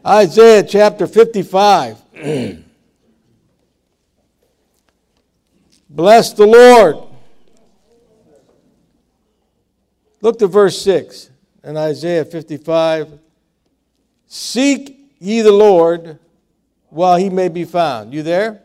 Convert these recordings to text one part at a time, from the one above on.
Isaiah chapter 55. Bless the Lord. Look to verse 6 in Isaiah 55. Seek ye the Lord while he may be found. You there?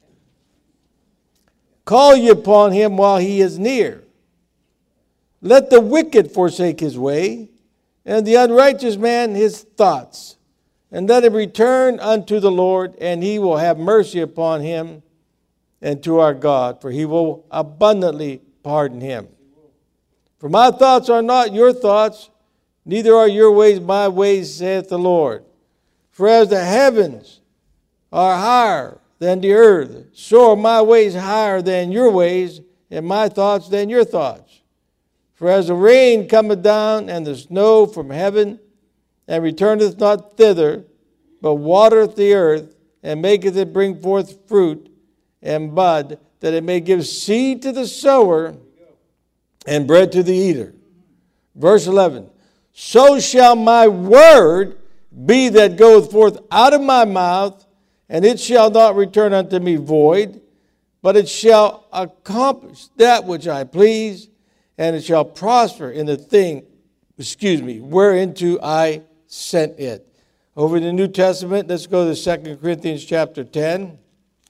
Call ye upon him while he is near. Let the wicked forsake his way, and the unrighteous man his thoughts. And let him return unto the Lord, and he will have mercy upon him and to our God, for he will abundantly pardon him. For my thoughts are not your thoughts, neither are your ways my ways, saith the Lord. For as the heavens are higher than the earth, so are my ways higher than your ways, and my thoughts than your thoughts. For as the rain cometh down, and the snow from heaven, and returneth not thither, but watereth the earth, and maketh it bring forth fruit and bud, that it may give seed to the sower and bread to the eater. Verse 11, so shall my word be that goeth forth out of my mouth, and it shall not return unto me void, but it shall accomplish that which I please, and it shall prosper in the thing, whereinto I sent it. Over in the New Testament, let's go to 2 Corinthians chapter 10.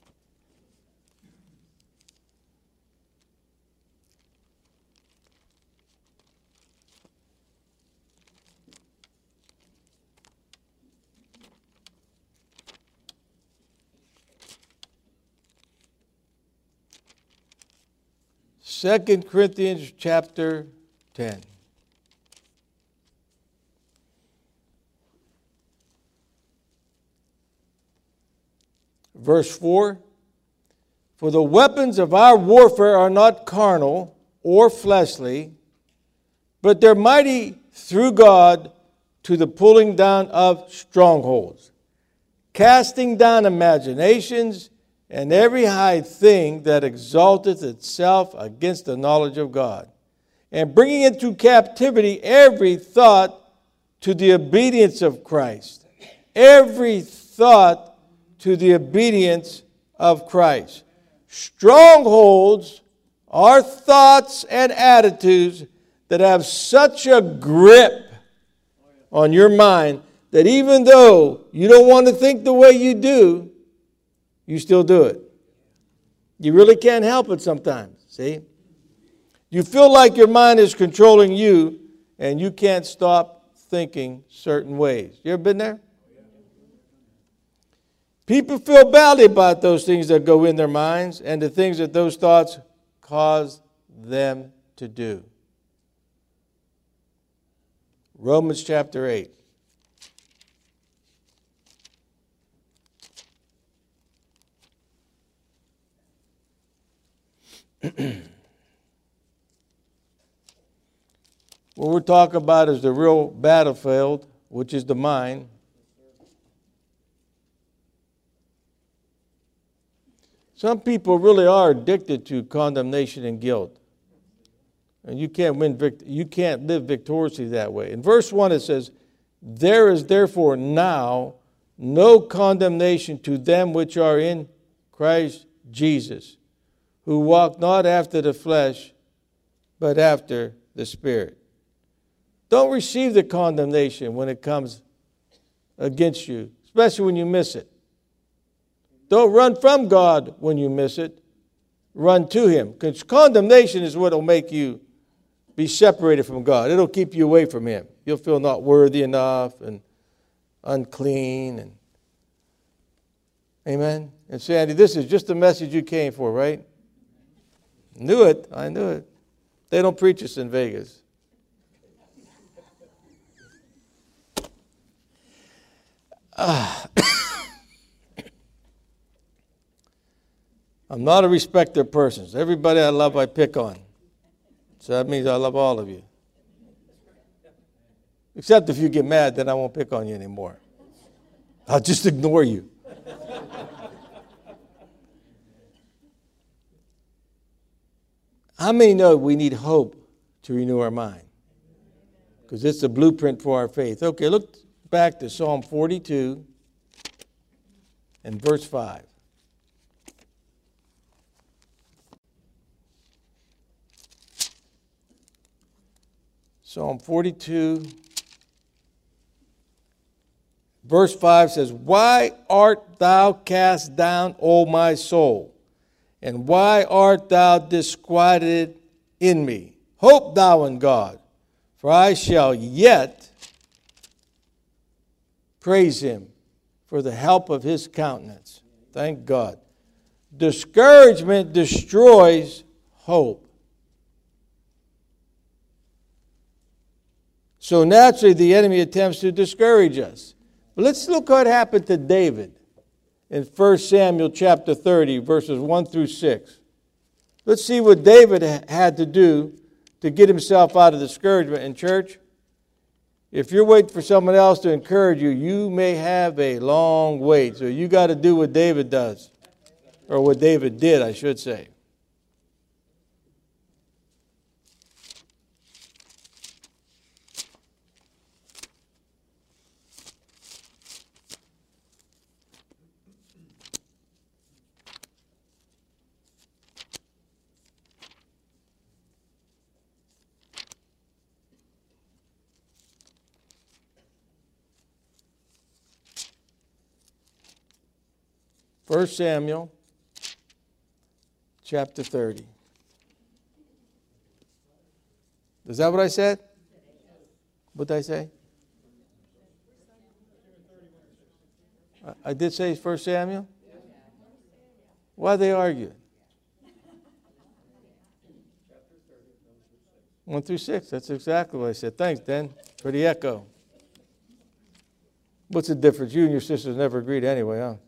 Second Corinthians chapter 10. Verse 4, for the weapons of our warfare are not carnal or fleshly, but they're mighty through God to the pulling down of strongholds, casting down imaginations and every high thing that exalteth itself against the knowledge of God, and bringing into captivity every thought to the obedience of Christ. Every thought to the obedience of Christ. Strongholds are thoughts and attitudes that have such a grip on your mind that even though you don't want to think the way you do, you still do it. You really can't help it sometimes, see? You feel like your mind is controlling you and you can't stop thinking certain ways. You ever been there? People feel badly about those things that go in their minds and the things that those thoughts cause them to do. Romans chapter 8. What we're talking about is the real battlefield, which is the mind. Some people really are addicted to condemnation and guilt. And you can't live victoriously that way. In verse 1 it says, there is therefore now no condemnation to them which are in Christ Jesus, who walk not after the flesh, but after the Spirit. Don't receive the condemnation when it comes against you, especially when you miss it. Don't run from God when you miss it. Run to Him. Because condemnation is what will make you be separated from God. It'll keep you away from Him. You'll feel not worthy enough and unclean. Amen? And Sandy, this is just the message you came for, right? Knew it. I knew it. They don't preach this in Vegas. I'm not a respecter of persons. Everybody I love, I pick on. So that means I love all of you. Except if you get mad, then I won't pick on you anymore. I'll just ignore you. How many know we need hope to renew our mind? Because it's the blueprint for our faith. Okay, look back to Psalm 42 and verse 5. Psalm 42, verse 5 says, "Why art thou cast down, O my soul? And why art thou disquieted in me? Hope thou in God, for I shall yet praise him for the help of his countenance." Thank God. Discouragement destroys hope. So naturally, the enemy attempts to discourage us. But let's look what happened to David in 1 Samuel chapter 30, verses 1 through 6. Let's see what David had to do to get himself out of discouragement in church. If you're waiting for someone else to encourage you, you may have a long wait. So you got to do what David does, or what David did, I should say. First Samuel chapter 30. Is that what I said? What did I say? I did say 1 Samuel? Why are they arguing? 1 through 6. That's exactly what I said. Thanks, Dan, for the echo. What's the difference? You and your sisters never agreed anyway, huh?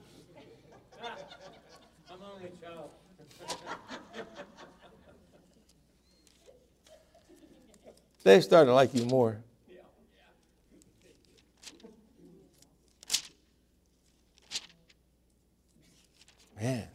They're starting to like you more. Man.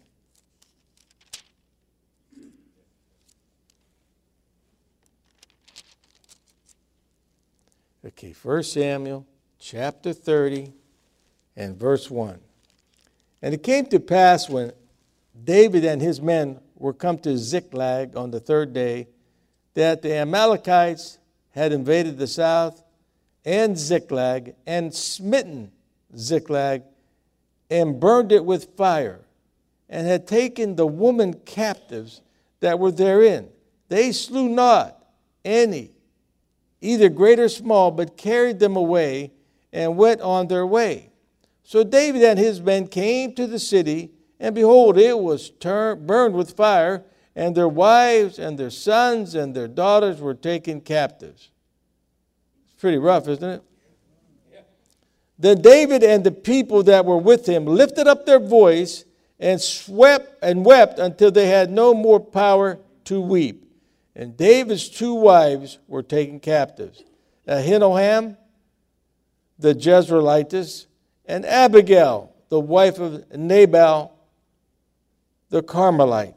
Okay, 1 Samuel chapter 30 and verse 1. "And it came to pass when David and his men were come to Ziklag on the third day, that the Amalekites had invaded the south and Ziklag, and smitten Ziklag, and burned it with fire, and had taken the women captives that were therein. They slew not any, either great or small, but carried them away, and went on their way. So David and his men came to the city, and behold, it was burned with fire, and their wives and their sons and their daughters were taken captives." It's pretty rough, isn't it? Yeah. "Then David and the people that were with him lifted up their voice and wept until they had no more power to weep. And David's two wives were taken captives, Ahinoam the Jezreelitess, and Abigail, the wife of Nabal the Carmelite.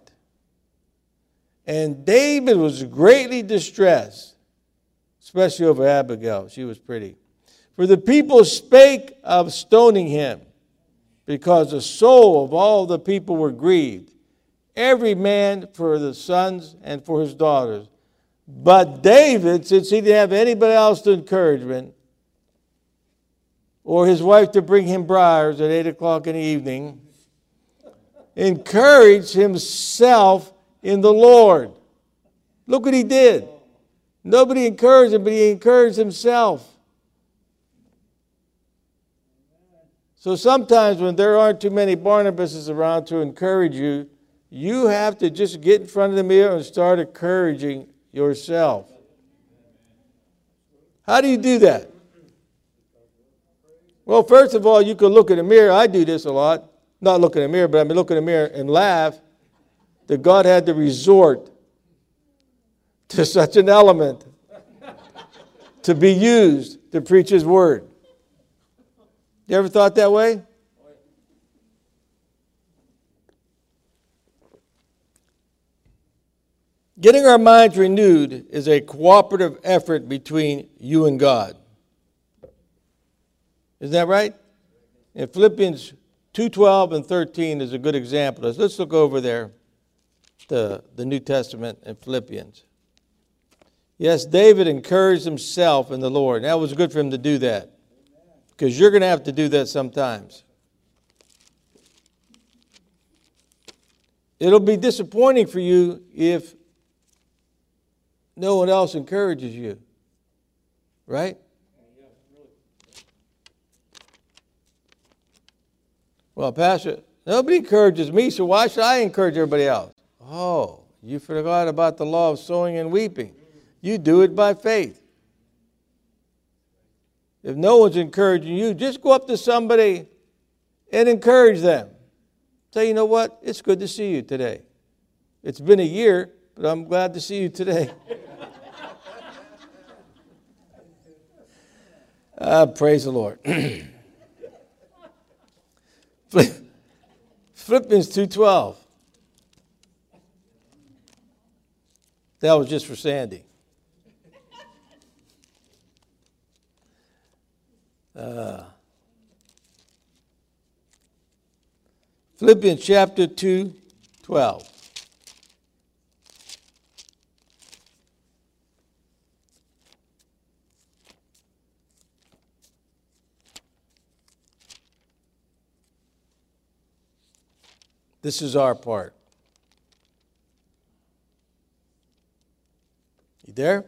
And David was greatly distressed, especially over Abigail. She was pretty. For the people spake of stoning him, because the soul of all the people were grieved, every man for the sons and for his daughters. But David, since he didn't have anybody else to encouragement, or his wife to bring him briars at 8 o'clock in the evening, encouraged himself in the Lord." Look what he did. Nobody encouraged him, but he encouraged himself. So sometimes when there aren't too many Barnabases around to encourage you, you have to just get in front of the mirror and start encouraging yourself. How do you do that? Well, first of all, you could look in the mirror. I do this a lot. Not look in the mirror, but I mean look in the mirror and laugh that God had to resort to such an element to be used to preach his word. You ever thought that way? Getting our minds renewed is a cooperative effort between you and God. Isn't that right? In Philippians 2:12 and 13 is a good example. Let's look over there, the New Testament in Philippians. Yes, David encouraged himself in the Lord. And that was good for him to do that, because you're going to have to do that sometimes. It'll be disappointing for you if no one else encourages you, right? Well, Pastor, nobody encourages me, so why should I encourage everybody else? Oh, you forgot about the law of sowing and weeping. You do it by faith. If no one's encouraging you, just go up to somebody and encourage them. Say, you know what? It's good to see you today. It's been a year, but I'm glad to see you today. Praise the Lord. Philippians 2:12. That was just for Sandy. Philippians chapter 2:12. This is our part. You there?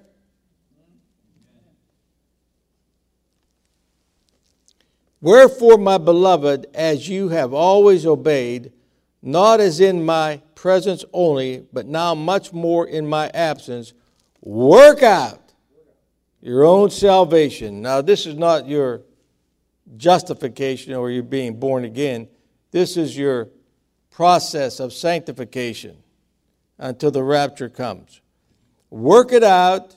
Wherefore, my beloved, as you have always obeyed, not as in my presence only, but now much more in my absence, work out your own salvation. Now, this is not your justification or your being born again. This is your process of sanctification until the rapture comes. Work it out,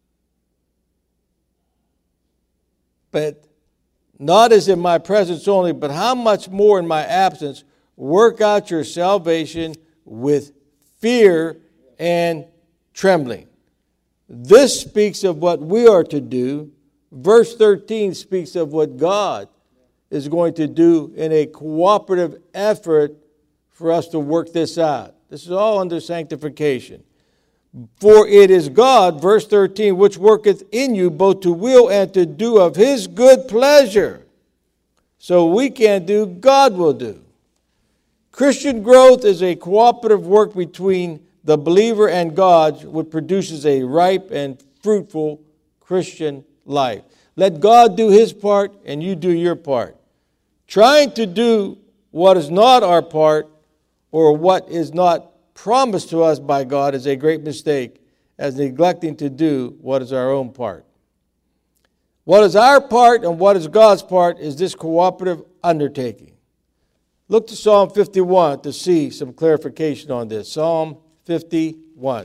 but not as in my presence only, but how much more in my absence. Work out your salvation with fear and trembling. This speaks of what we are to do. Verse 13 speaks of what God is going to do in a cooperative effort for us to work this out. This is all under sanctification. For it is God, verse 13, which worketh in you both to will and to do of his good pleasure. So we can't do, God will do. Christian growth is a cooperative work between the believer and God, which produces a ripe and fruitful Christian life. Let God do his part and you do your part. Trying to do what is not our part or what is not promised to us by God is a great mistake, as neglecting to do what is our own part. What is our part and what is God's part is this cooperative undertaking. Look to Psalm 51 to see some clarification on this. Psalm 51.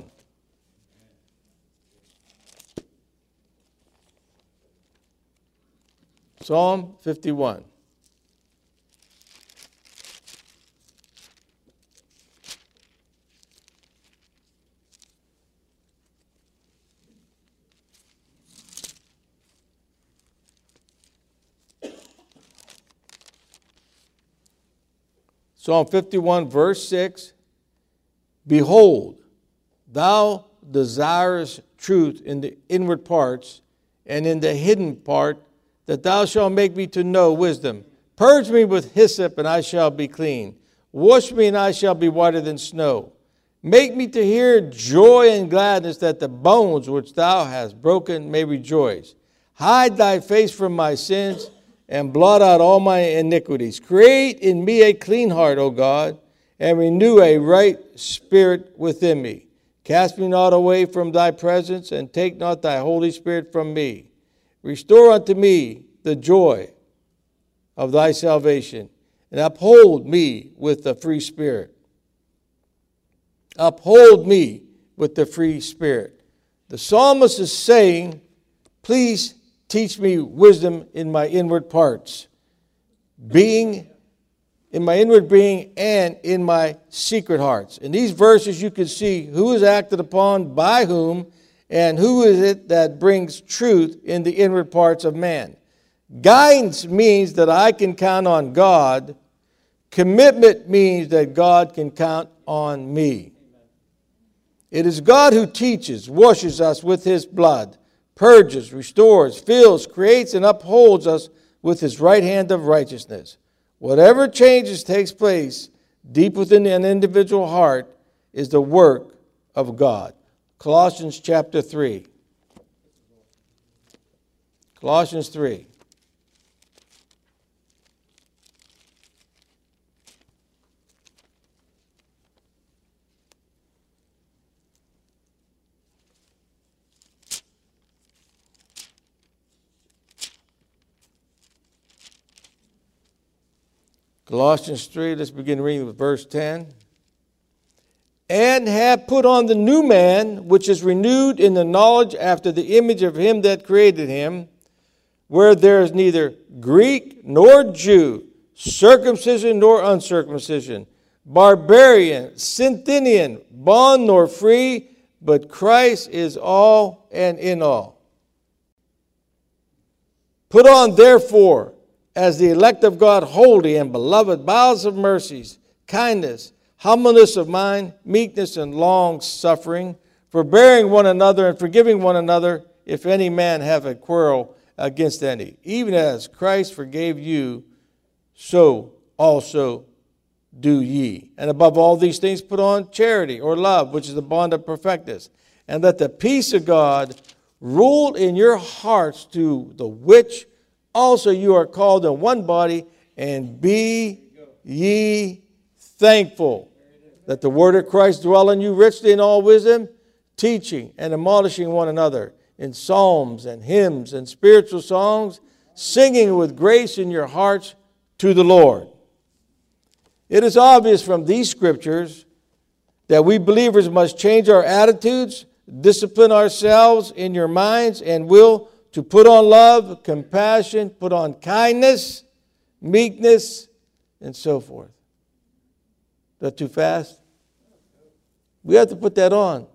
Psalm 51. Psalm 51, verse 6, Behold, thou desirest truth in the inward parts, and in the hidden part, that thou shalt make me to know wisdom. Purge me with hyssop, and I shall be clean. Wash me, and I shall be whiter than snow. Make me to hear joy and gladness, that the bones which thou hast broken may rejoice. Hide thy face from my sins, and blot out all my iniquities. Create in me a clean heart, O God, and renew a right spirit within me. Cast me not away from thy presence, and take not thy Holy Spirit from me. Restore unto me the joy of thy salvation, and uphold me with the free spirit. Uphold me with the free spirit. The psalmist is saying, please teach me wisdom in my inward parts, being in my inward being and in my secret hearts. In these verses you can see who is acted upon by whom, and who is it that brings truth in the inward parts of man. Guidance means that I can count on God. Commitment means that God can count on me. It is God who teaches, washes us with his blood, purges, restores, fills, creates, and upholds us with his right hand of righteousness. Whatever changes takes place deep within an individual heart is the work of God. Colossians chapter 3. Colossians 3. Colossians 3, let's begin reading with verse 10. And have put on the new man, which is renewed in the knowledge after the image of him that created him, where there is neither Greek nor Jew, circumcision nor uncircumcision, barbarian, Scythian, bond nor free, but Christ is all and in all. Put on, therefore, as the elect of God, holy and beloved, bowels of mercies, kindness, humbleness of mind, meekness, and long suffering, forbearing one another and forgiving one another, if any man have a quarrel against any. Even as Christ forgave you, so also do ye. And above all these things put on charity or love, which is the bond of perfectness. And let the peace of God rule in your hearts, to the which also you are called in one body, and be ye thankful. Let the word of Christ dwell in you richly in all wisdom, teaching and admonishing one another in psalms and hymns and spiritual songs, singing with grace in your hearts to the Lord. It is obvious from these scriptures that we believers must change our attitudes, discipline ourselves in your minds and will to put on love, compassion, put on kindness, meekness, and so forth. Is that too fast? We have to put that on.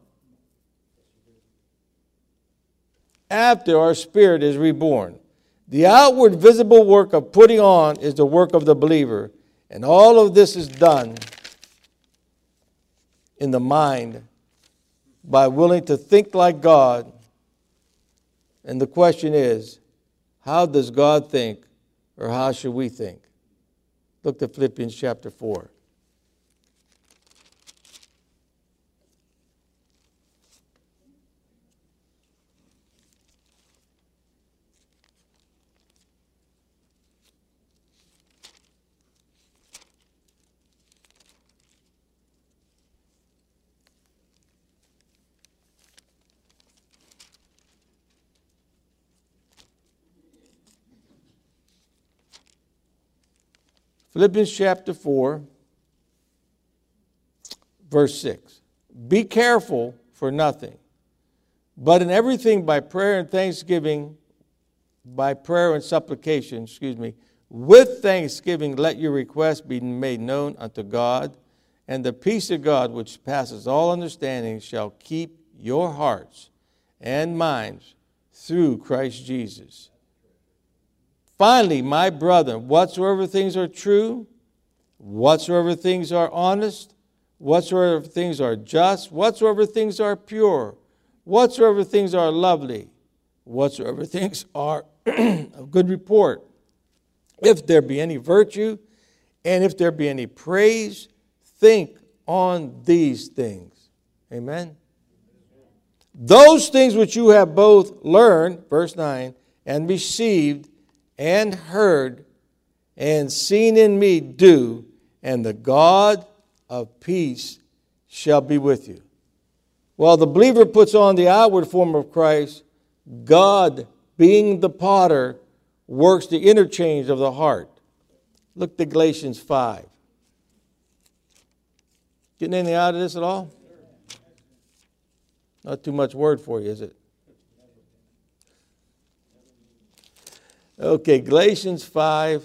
After our spirit is reborn. The outward visible work of putting on is the work of the believer. And all of this is done in the mind by willing to think like God. And the question is, how does God think, or how should we think? Look to Philippians chapter 4. Philippians chapter 4, verse 6. Be careful for nothing, but in everything by prayer and thanksgiving, by prayer and supplication, with thanksgiving let your requests be made known unto God, and the peace of God, which passes all understanding, shall keep your hearts and minds through Christ Jesus. Finally, my brethren, whatsoever things are true, whatsoever things are honest, whatsoever things are just, whatsoever things are pure, whatsoever things are lovely, whatsoever things are of good report, if there be any virtue, and if there be any praise, think on these things. Amen. Those things which you have both learned, verse 9, and received, and heard, and seen in me, do, and the God of peace shall be with you. While the believer puts on the outward form of Christ, God, being the potter, works the interchange of the heart. Look to Galatians 5. Getting anything out of this at all? Not too much word for you, is it? Okay, Galatians 5,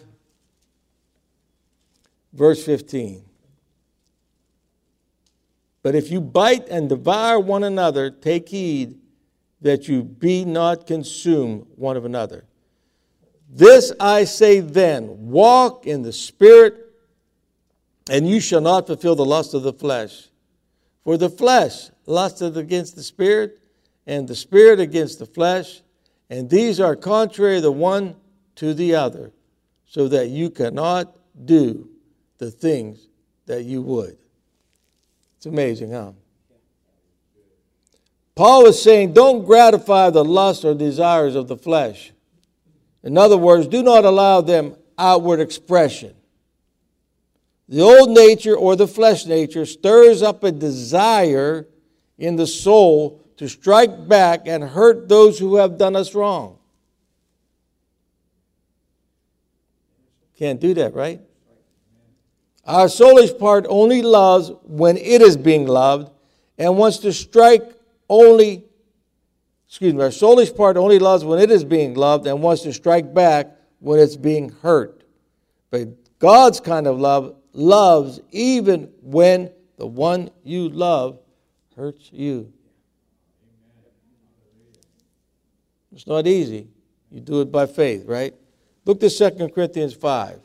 verse 15. But if you bite and devour one another, take heed that you be not consumed one of another. This I say then, walk in the Spirit, and you shall not fulfill the lust of the flesh. For the flesh lusteth against the Spirit, and the Spirit against the flesh, and these are contrary the one to the other, so that you cannot do the things that you would. It's amazing, huh? Paul is saying, don't gratify the lust or desires of the flesh. In other words, do not allow them outward expression. The old nature or the flesh nature stirs up a desire in the soul to strike back and hurt those who have done us wrong. Can't do that, right? Our soulish part only loves when it is being loved and wants to strike only, our soulish part only loves when it is being loved and wants to strike back when it's being hurt. But God's kind of love loves even when the one you love hurts you. It's not easy. You do it by faith, right? Look to 2 Corinthians 5.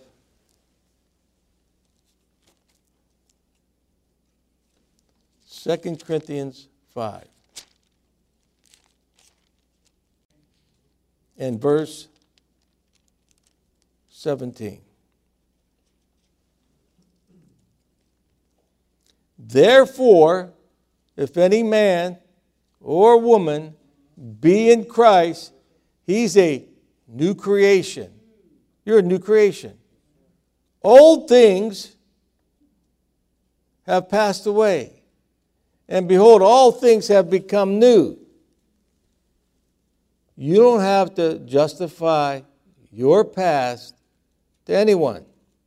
2 Corinthians 5. And verse 17. Therefore, if any man or woman be in Christ, he's a new creation. You're a new creation. Old things have passed away, and behold, all things have become new. You don't have to justify your past to anyone.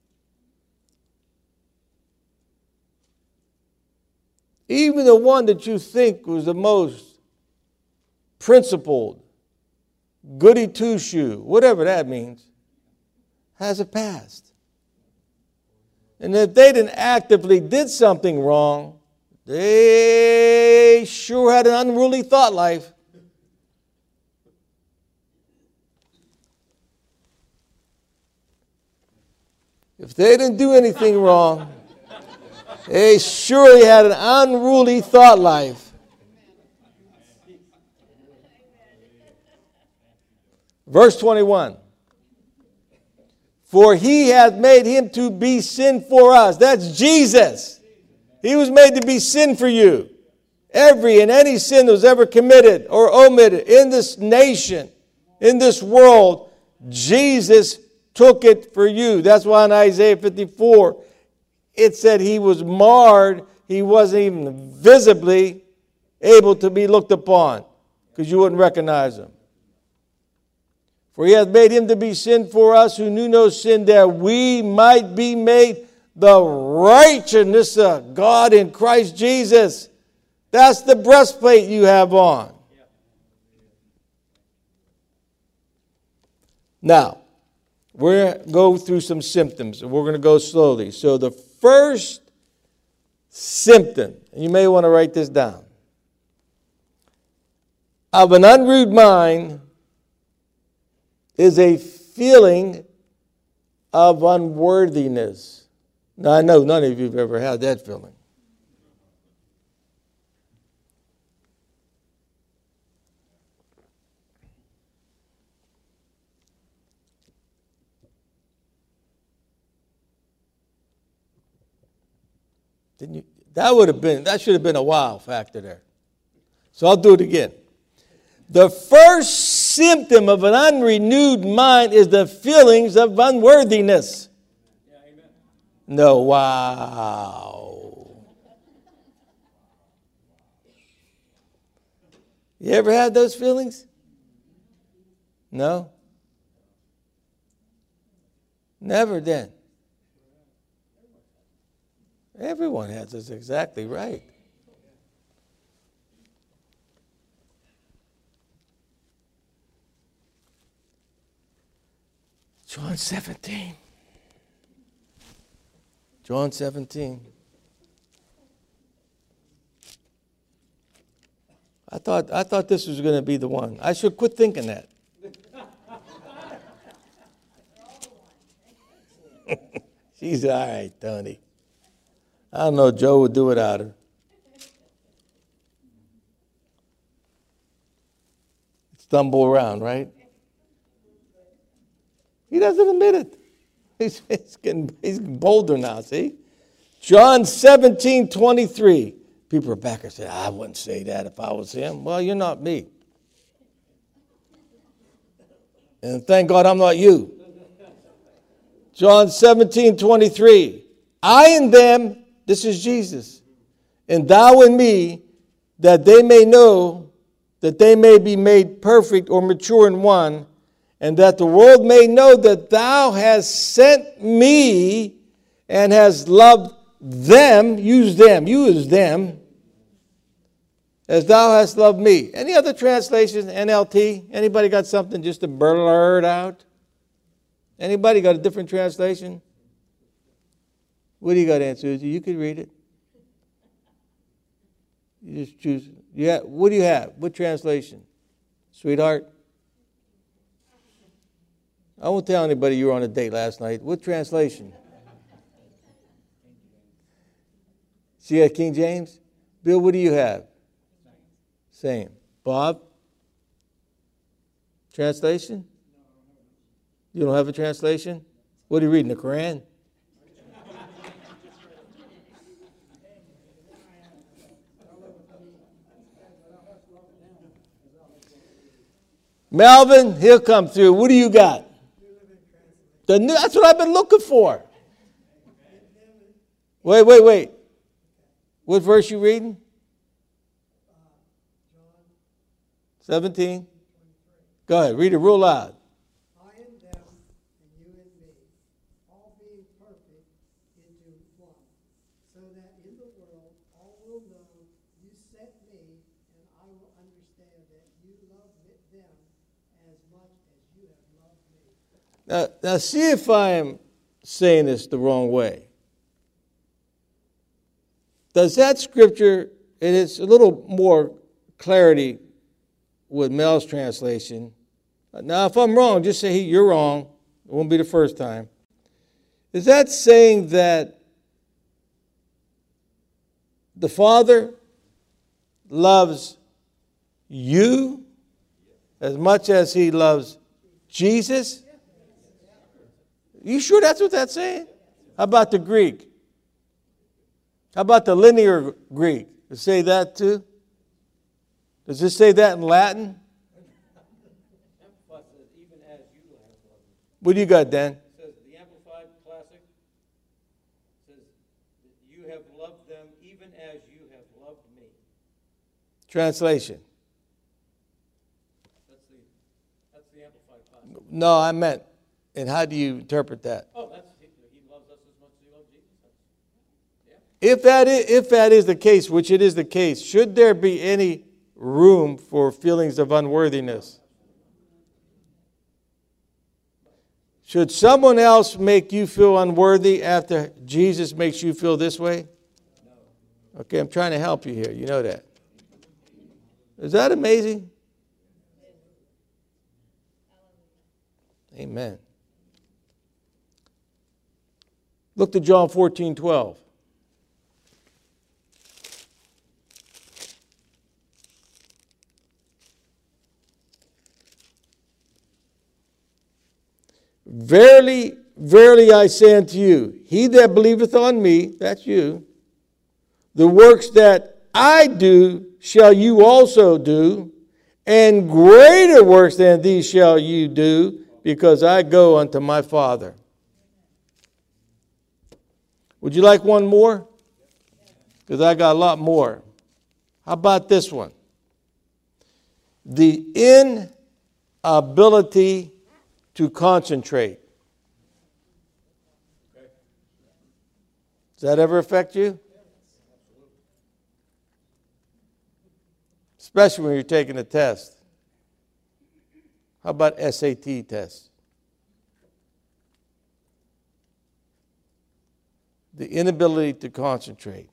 Even the one that you think was the most principled, goody two-shoe, whatever that means, has a past. And if they didn't actively did something wrong, they sure had an unruly thought life. If they didn't do anything wrong, they surely had an unruly thought life. Verse 21. For he hath made him to be sin for us. That's Jesus. He was made to be sin for you. Every and any sin that was ever committed or omitted in this nation, in this world, Jesus took it for you. That's why in Isaiah 54, it said he was marred. He wasn't even visibly able to be looked upon because you wouldn't recognize him. For he hath made him to be sin for us who knew no sin, that we might be made the righteousness of God in Christ Jesus. That's the breastplate you have on. Now, we're going to go through some symptoms, and we're going to go slowly. So the first symptom, and you may want to write this down, of an unrenewed mind is a feeling of unworthiness. Now, I know none of you have ever had that feeling. Didn't you? That should have been a wow factor there. So I'll do it again. The first symptom of an unrenewed mind is the feelings of unworthiness. Yeah, amen. No, wow. You ever had those feelings? No? Never then. Everyone has this exactly right. John 17. John 17. I thought this was going to be the one. I should quit thinking that. She's all right, Tony. I don't know, Joe would do without her. Stumble around, right? He doesn't admit it. He's bolder now, see? John 17:23. People are back and say, I wouldn't say that if I was him. Well, you're not me. And thank God I'm not you. John 17:23. I and them, this is Jesus, and thou and me, that they may know, that they may be made perfect or mature in one, and that the world may know that thou hast sent me and hast loved them, use them, as thou hast loved me. Any other translation, NLT? Anybody got something just to blurt out? Anybody got a different translation? What do you got, Aunt Susie? You could read it. You just choose. What do you have? What translation? Sweetheart? I won't tell anybody you were on a date last night. What translation? She had King James? Bill, what do you have? Same. Bob? Translation? You don't have a translation? What are you reading, the Quran? Melvin, he'll come through. What do you got? That's what I've been looking for. Wait. What verse you reading? 17. Go ahead, read it real loud. I and them, and you and me, all being perfect into one, so that in the world all will know you sent me, and I will understand that you love them as much as you have loved me. Now see if I am saying this the wrong way. Does that scripture, and it's a little more clarity with Mel's translation. Now, if I'm wrong, just say, hey, you're wrong. It won't be the first time. Is that saying that the Father loves you as much as he loves Jesus? You sure that's what that's saying? How about the Greek? How about the linear Greek? Does it say that too? Does it say that in Latin? What do you got, Dan? It says, the Amplified Classic says, you have loved them even as you have loved me. Translation. That's the Amplified Classic. No, I meant, and how do you interpret that? Oh, he loves us as much as he loves Jesus. Yeah. If that is the case, which it is the case, should there be any room for feelings of unworthiness? Should someone else make you feel unworthy after Jesus makes you feel this way? No. Okay, I'm trying to help you here. You know that. Is that amazing? Amen. Look to John 14:12. Verily, verily, I say unto you, he that believeth on me, that's you, the works that I do shall you also do, and greater works than these shall you do, because I go unto my Father. Would you like one more? Because I got a lot more. How about this one? The inability to concentrate. Does that ever affect you? Especially when you're taking a test. How about SAT tests? The inability to concentrate.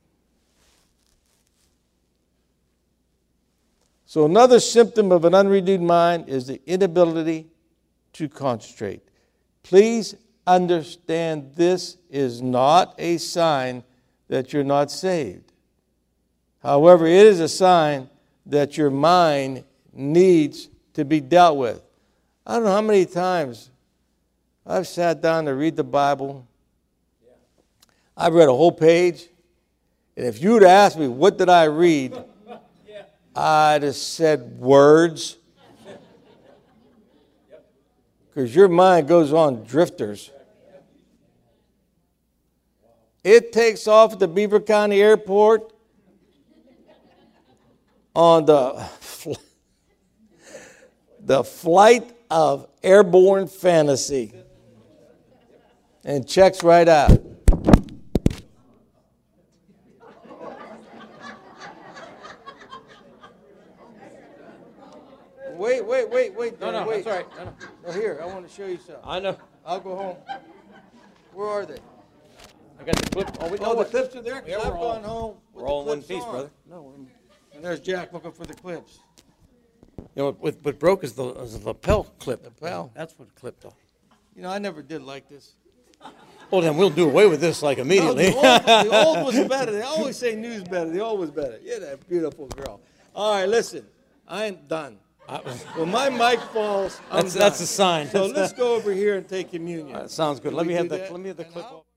So another symptom of an unrenewed mind is the inability to concentrate. Please understand this is not a sign that you're not saved. However, it is a sign that your mind needs to be dealt with. I don't know how many times I've sat down to read the Bible. I've read a whole page, and if you'd asked me what did I read, I'd have said words. Because your mind goes on drifters. It takes off at the Beaver County Airport on the flight of airborne fantasy and checks right out. Wait. No, wait. that's all right. No. No, here, I want to show you something. I know. I'll go home. Where are they? I got the clip. Oh, the clips are there? 'Cause Yeah, I've we're all- gone home with We're all the in one clips piece, on. brother. And there's Jack looking for the clips. You know, what broke is the lapel clip. Lapel. That's what clipped off. You know, I never did like this. Well, then we'll do away with this like No, immediately. the old was better. They always say new's better. The old was better. Yeah, that beautiful girl. All right, listen. I ain't done. When my mic falls, I'm done. That's a sign. So let's go over here and take communion. Sounds good. Can Let we me have do the that? let me have the And clip. I'll-